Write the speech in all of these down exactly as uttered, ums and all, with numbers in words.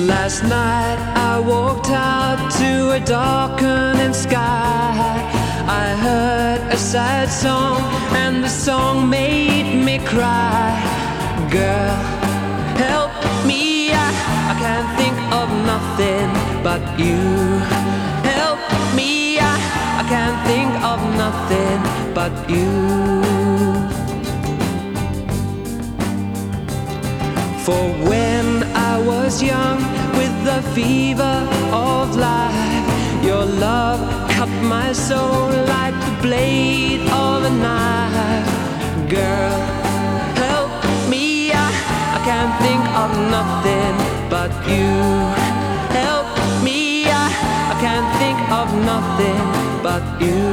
Last night I walked out to a darkening sky. I heard a sad song and the song made me cry. Girl, help me, I, I can't think of nothing but you. Help me, I, I can't think of nothing but you. For when I was young with the fever of life, your love cut my soul like the blade of a knife. Girl, help me, I, I can't think of nothing but you. Help me, I, I can't think of nothing but you.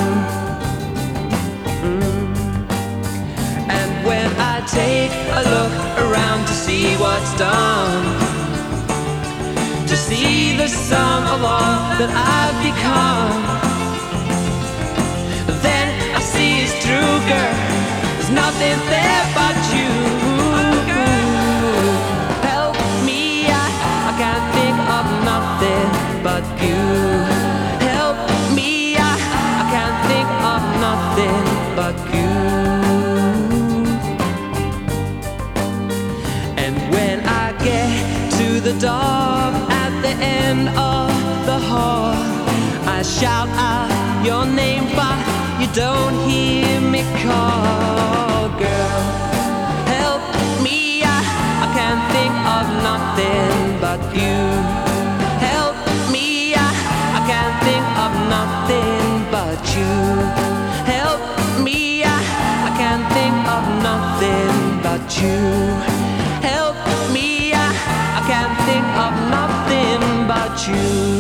Mm. And when I take a look around to see what's done, to see the sum of all that I've become, then I see it's true, girl, there's nothing there but you. Help me, I, I can't think of nothing but you. Help me, I, I can't think of nothing but you. And when I get to the door at the end of the hall, I shout out your name, but you don't hear me call. Girl, help me, I, I can't think of nothing but you. Help me, I, I can't think of nothing but you. Help me, I, I can't think of nothing but you. Help me, I, I can't think of nothing but you.